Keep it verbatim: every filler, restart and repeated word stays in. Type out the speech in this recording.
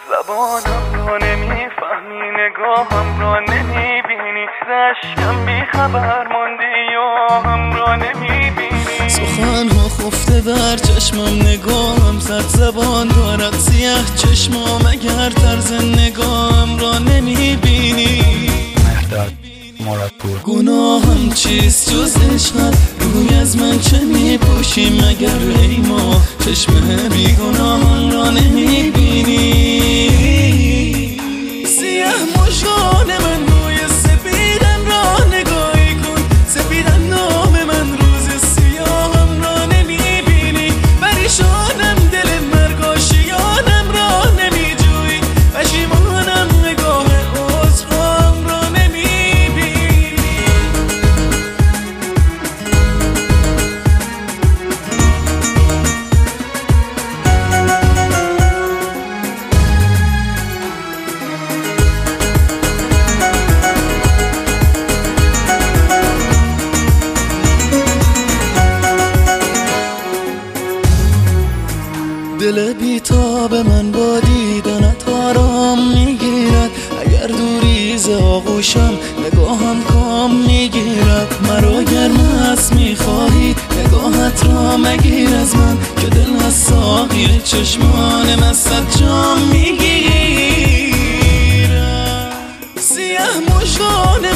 زبانم رو نمیفهمی، نگاهم رو نمیبینی، رشکم بی خبر موندی یا هم رو نمیبینی. سخنها خفته در چشمم، نگاهم زد زبان دارد سیاه چشمام، اگر طرز نگاهم را نمیبینی. مهرداد مرادپور. گناهم چیست جز عشقت؟ روی از من چه میپوشی مگر ای ما؟ چشم بیگناهان را نمیبینی. سیاه مژگان من روی سپیدم را نگاهی کن، سپیدم نام من روز سیاهم را نمیبینی. پریشانم دل مرگاشیانم را نمیجویی، پشیمانم نگاه عذرام را نمیبینی. دل بیتاب من با دیدنت آرام میگیرد، اگر دوری ز آغوشم نگاهم کام میگیرد. مرا گر مست میخواهی نگاهت را مگیر از من، که دل از ساقی چشمان مستت جام میگیرد. سیاه مژگان